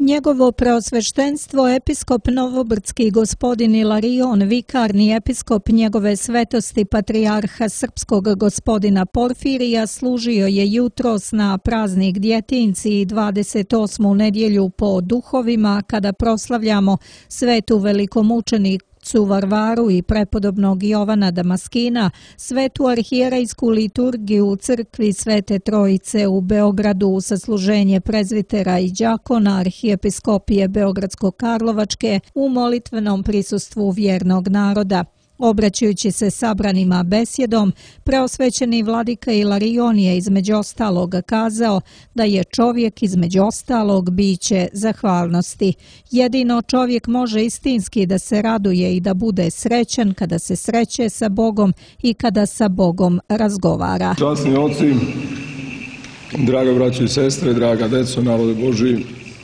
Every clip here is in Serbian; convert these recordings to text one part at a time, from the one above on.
Njegovo preosveštenstvo episkop Novobrdski gospodin Ilarion, vikarni episkop njegove svetosti patrijarha srpskog gospodina Porfirija, služio je jutros na praznik Djetinci i 28. nedjelju po duhovima kada proslavljamo svetu velikomučenicu Varvaru i prepodobnog Jovana Damaskina, svetu arhijerejsku liturgiju u crkvi Svete Trojice u Beogradu, sasluženje prezvitera i đakona arhijepiskopije Beogradsko-Karlovačke u molitvenom prisustvu vjernog naroda. Obraćajući se sabranima besjedom, preosvećeni vladika Ilarion je između ostalog kazao da je čovjek između ostalog biće zahvalnosti. Jedino čovjek može istinski da se raduje i da bude srećan kada se sreće sa Bogom i kada sa Bogom razgovara. Časni oci, draga braćo i sestre, draga deco, narode Božji,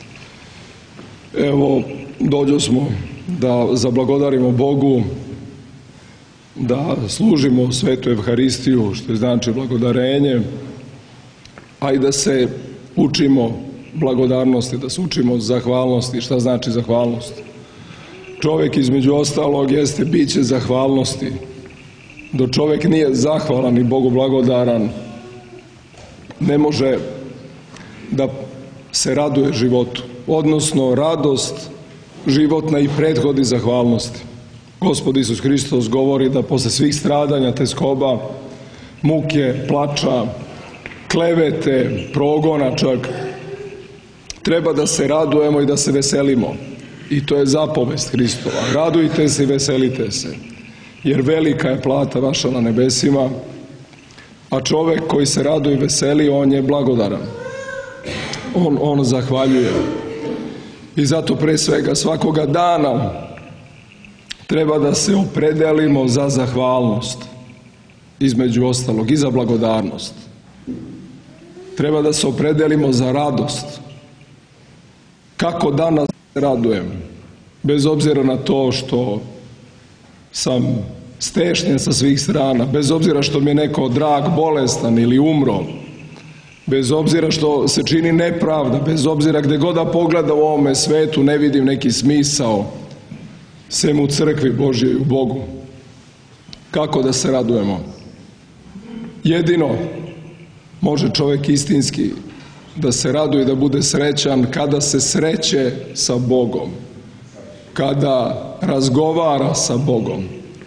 evo dođo smo da zablagodarimo Bogu, da služimo svetu Evharistiju, što znači blagodarenje, a i da se učimo blagodarnosti, da se učimo zahvalnosti. Šta znači zahvalnost? Čovjek između ostalog jeste biće zahvalnosti. Dok čovjek nije zahvalan i Bogu blagodaran, ne može da se raduje životu. Odnosno, radost životna i prethodi zahvalnosti. Gospod Isus Hristos govori da posle svih stradanja, teskoba, muke, plača, klevete, progona čak, treba da se radujemo i da se veselimo. I to je zapovest Hristova. Radujte se i veselite se, jer velika je plata vaša na nebesima, a čovjek koji se raduje i veseli, on je blagodaran. On zahvaljuje. I zato pre svega svakoga dana treba da se opredelimo za zahvalnost, između ostalog i za blagodarnost. Treba da se opredelimo za radost. Kako danas radujem, bez obzira na to što sam stešnjen sa svih strana, bez obzira što mi je neko drag, bolestan ili umro, bez obzira što se čini nepravda, bez obzira gde god da pogleda u ovome svetu ne vidim neki smisao, sem u crkvi Božjoj, u Bogu. Kako da se radujemo? Jedino može čovjek istinski da se raduje i da bude srećan kada se sreće sa Bogom, kada razgovara sa Bogom.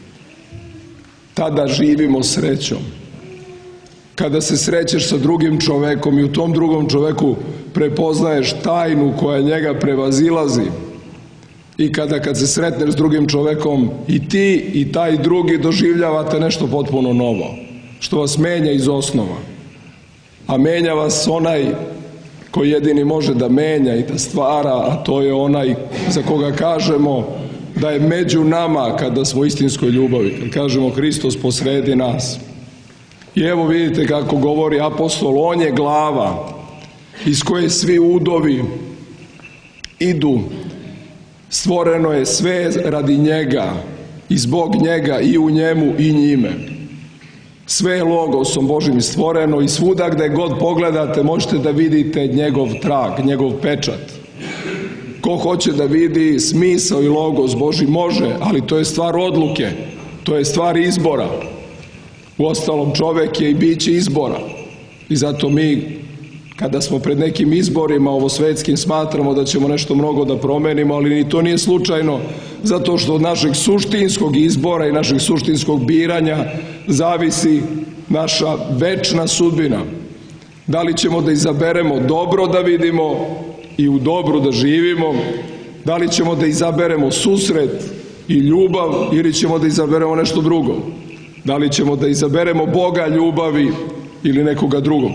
Tada živimo srećom. Kada se srećeš sa drugim čovekom i u tom drugom čoveku prepoznaješ tajnu koja njega prevazilazi, i kad se sretneš s drugim čovekom i ti i taj drugi doživljavate nešto potpuno novo, što vas menja iz osnova. A menja vas onaj koji jedini može da menja i da stvara, a to je onaj za koga kažemo da je među nama kada smo u istinskoj ljubavi, kad kažemo Hristos posredi nas. I evo vidite kako govori apostol, on je glava iz koje svi udovi idu. Stvoreno je sve radi njega i zbog njega i u njemu i njime. Sve je logosom Božim stvoreno i svuda gde god pogledate možete da vidite njegov trag, njegov pečat. Ko hoće da vidi smisao i logos Božji može, ali to je stvar odluke, to je stvar izbora. Uostalom, čovek je i biće izbora. I zato mi, kada smo pred nekim izborima ovosvetskim, smatramo da ćemo nešto mnogo da promenimo, ali ni to nije slučajno, zato što od našeg suštinskog izbora i našeg suštinskog biranja zavisi naša večna sudbina. Da li ćemo da izaberemo dobro da vidimo i u dobru da živimo, da li ćemo da izaberemo susret i ljubav ili ćemo da izaberemo nešto drugo, da li ćemo da izaberemo Boga ljubavi ili nekoga drugog.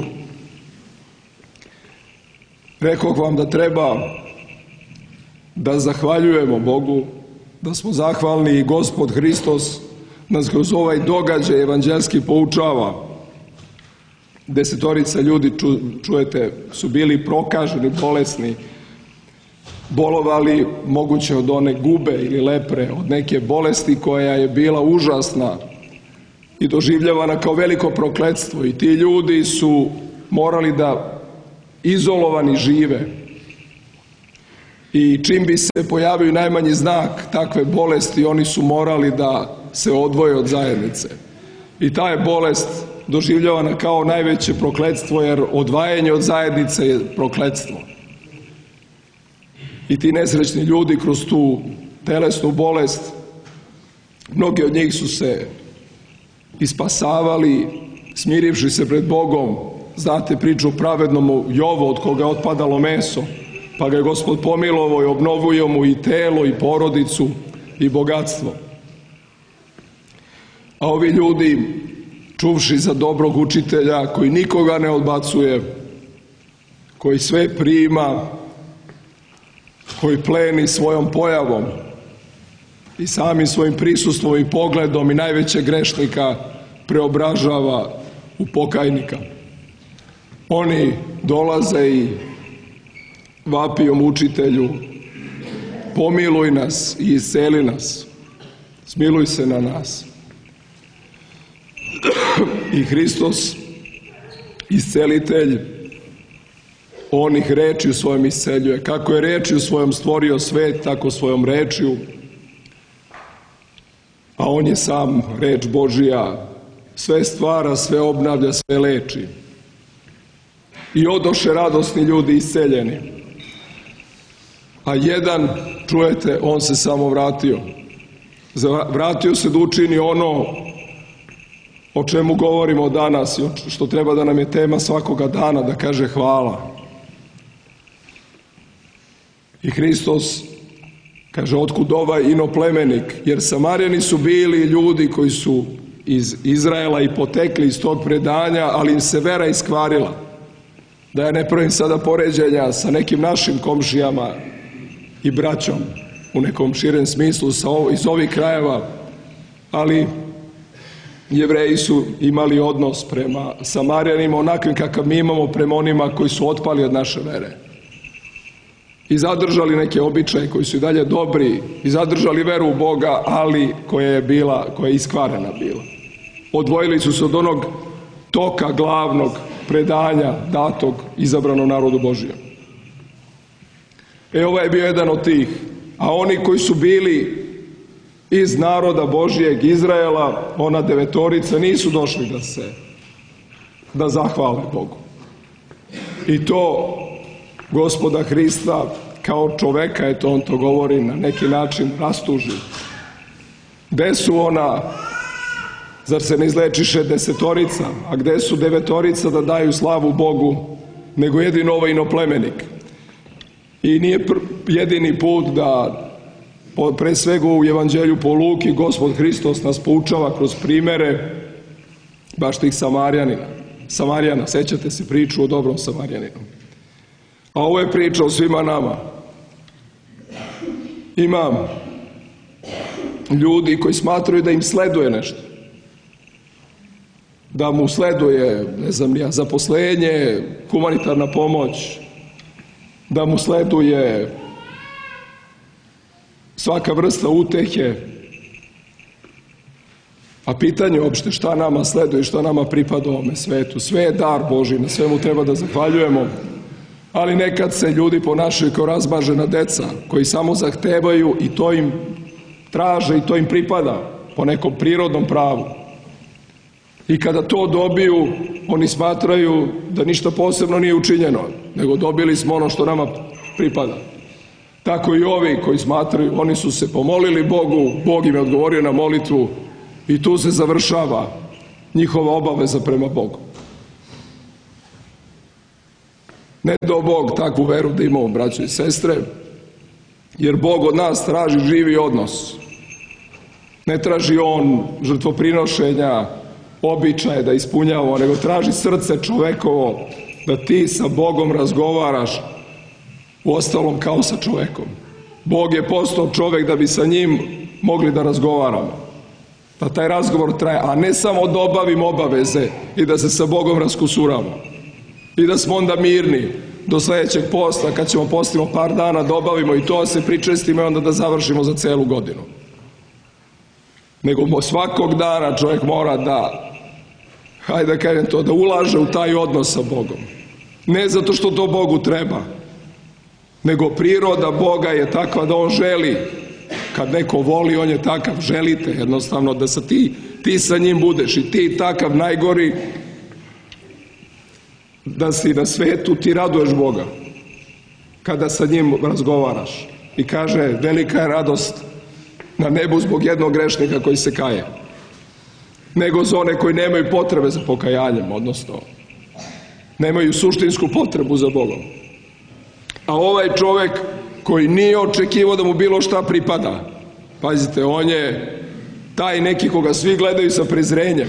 Rekoh vam da treba da zahvaljujemo Bogu, da smo zahvalni i Gospod Hristos nas kroz ovaj događaj evanđelski poučava. 10 ljudi, čujete, su bili prokaženi, bolesni, bolovali moguće od one gube ili lepre, od neke bolesti koja je bila užasna i doživljavana kao veliko prokletstvo. I ti ljudi su morali da izolovani žive. I čim bi se pojavio najmanji znak takve bolesti, oni su morali da se odvoje od zajednice. I ta je bolest doživljavana kao najveće prokletstvo, jer odvajanje od zajednice je prokletstvo. I ti nesrećni ljudi kroz tu telesnu bolest, mnogi od njih su se ispasavali, smirivši se pred Bogom. Znate priču o pravednom Jovu, od koga je otpadalo meso, pa ga je Gospod pomilovao i obnovio mu i telo i porodicu i bogatstvo. A ovi ljudi, čuvši za dobrog učitelja koji nikoga ne odbacuje, koji sve prima, koji pleni svojom pojavom i samim svojim prisustvom i pogledom i najvećeg grešnika preobražava u pokajnika. Oni dolaze i vapijom učitelju: pomiluj nas i isceli nas, smiluj se na nas. I Hristos, iscelitelj, on ih rečju svojom isceljuje. Kako je rečju svojom stvorio svet, tako svojom rečju, a on je sam reč Božija, sve stvara, sve obnavlja, sve leči. I odoše radosni ljudi isceljeni. A jedan, čujete, on se samo vratio. Vratio se da učini ono o čemu govorimo danas i što treba da nam je tema svakoga dana, da kaže hvala. I Hristos kaže: otkud ovaj inoplemenik? Jer Samarijani su bili ljudi koji su iz Izraela i potekli iz tog predanja, ali im se vera iskvarila. Da ja ne pravim sada poređenja sa nekim našim komšijama i braćom u nekom širem smislu iz ovih krajeva, ali Jevreji su imali odnos prema Samarijanima onakvim kakav mi imamo prema onima koji su otpali od naše vere. I zadržali neke običaje koji su i dalje dobri, i zadržali veru u Boga, ali koja je iskvarena bila. Odvojili su se od onog toka glavnog predanja datog izabranom narodu Božijem. Ovaj je bio jedan od tih. A oni koji su bili iz naroda Božijeg, Izraela, ona 9, nisu došli da zahvale Bogu. I to Gospoda Hrista kao čoveka, eto on to govori, na neki način rastuži. Gde su ona, zar se ne izlečiše 10, a gde su 9 da daju slavu Bogu, nego jedino ovaj inoplemenik. I nije jedini put da, pre svega u Evanđelju po Luki, Gospod Hristos nas poučava kroz primere baš tih Samarijana. Sećate se priču o dobrom Samarijaninu. A ovo je priča o svima nama. Ima ljudi koji smatraju da im sleduje nešto. Da mu sleduje, ne znam ja, zaposlenje, humanitarna pomoć, da mu sleduje svaka vrsta utehe. A pitanje je uopšte šta nama sleduje i šta nama pripada u ovome svetu. Sve je dar Božji, na svemu treba da zahvaljujemo. Ali nekad se ljudi ponašaju kao razmažena deca, koji samo zahtevaju i to im traže i to im pripada po nekom prirodnom pravu. I kada to dobiju, oni smatraju da ništa posebno nije učinjeno, nego dobili smo ono što nama pripada. Tako i ovi koji smatraju, oni su se pomolili Bogu, Bog im je odgovorio na molitvu i tu se završava njihova obaveza prema Bogu. Ne dao Bog takvu veru da imamo, braćo i sestre, jer Bog od nas traži živi odnos. Ne traži on žrtvoprinošenja, običaje da ispunjavamo, nego traži srce čovekovo, da ti sa Bogom razgovaraš, uostalom kao sa čovekom. Bog je postao čovek da bi sa njim mogli da razgovaramo. Da taj razgovor traje, a ne samo da obavimo obaveze i da se sa Bogom raskusuramo. I da smo onda mirni do sledećeg posta, kad ćemo postimo par dana da obavimo i to, se pričestimo i onda da završimo za celu godinu. Nego svakog dana čovjek mora da, hajde da kažem to, da ulaže u taj odnos sa Bogom. Ne zato što to Bogu treba, nego priroda Boga je takva da on želi. Kad neko voli, on je takav. Želite jednostavno da ti sa njim budeš i ti takav najgori da si na svetu, ti raduješ Boga kada sa njim razgovaraš. I kaže, velika je radost na nebu zbog jednog grešnika koji se kaje, nego za one koji nemaju potrebe za pokajanjem, odnosno nemaju suštinsku potrebu za Bogom. A ovaj čovjek koji nije očekivao da mu bilo šta pripada, pazite, on je taj neki koga svi gledaju sa prezrenjem,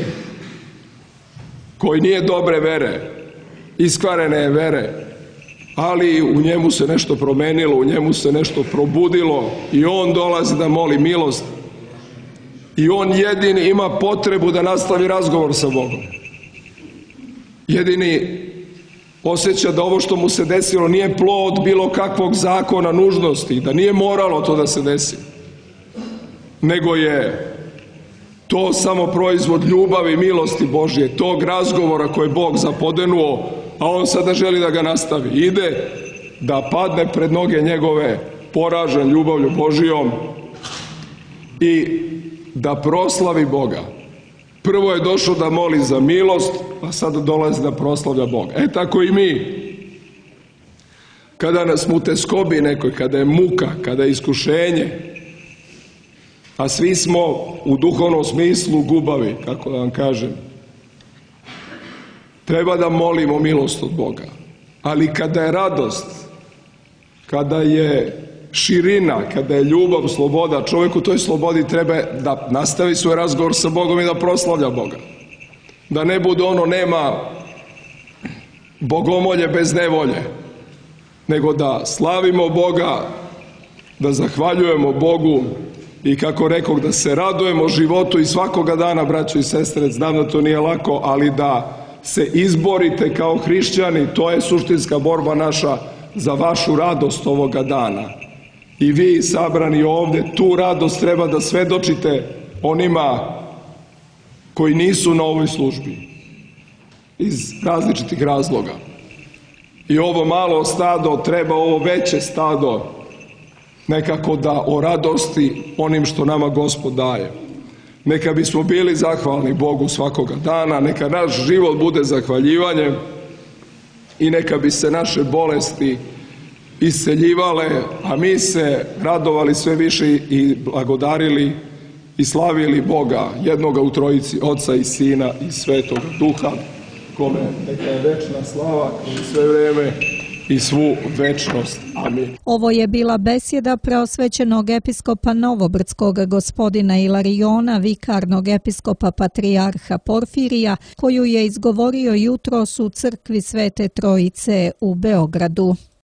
koji nije dobre vere, iskvarene je vere, ali u njemu se nešto promenilo, u njemu se nešto probudilo i on dolazi da moli milost i on jedini ima potrebu da nastavi razgovor sa Bogom. Jedini osjeća da ovo što mu se desilo nije plod bilo kakvog zakona nužnosti, da nije moralo to da se desi, nego je to samo proizvod ljubavi i milosti Božje, tog razgovora koje je Bog zapodenuo, a on sada želi da ga nastavi. Ide da padne pred noge njegove, poražen ljubavlju Božijom i da proslavi Boga. Prvo je došao da moli za milost, a sada dolazi da proslavlja Boga. Tako i mi. Kada nas mu teskobi nekoj, kada je muka, kada je iskušenje, a svi smo u duhovnom smislu gubavi, kako da vam kažem, treba da molimo milost od Boga. Ali kada je radost, kada je širina, kada je ljubav, sloboda, čovjek u toj slobodi treba da nastavi svoj razgovor sa Bogom i da proslavlja Boga. Da ne bude ono, nema bogomolje bez nevolje, nego da slavimo Boga, da zahvaljujemo Bogu i kako rekoh, da se radujemo životu i svakoga dana, braćo i sestre. Znam da to nije lako, ali da se izborite kao hrišćani, to je suštinska borba naša za vašu radost ovoga dana. I vi sabrani ovdje, tu radost treba da svedočite onima koji nisu na ovoj službi iz različitih razloga. I ovo malo stado treba ovo veće stado nekako da o radosti onim što nama Gospod daje. Neka bismo bili zahvalni Bogu svakoga dana, neka naš život bude zahvaljivanjem i neka bi se naše bolesti isceljivale, a mi se radovali sve više i blagodarili i slavili Boga, jednoga u trojici, Oca i Sina i Svetoga Duha, kome neka je večna slava kroz sve vreme i svu večnost. Amin. Ovo je bila besjeda preosvećenog episkopa Novobrdskog gospodina Ilariona, vikarnog episkopa patrijarha Porfirija, koju je izgovorio jutros u crkvi Svete Trojice u Beogradu.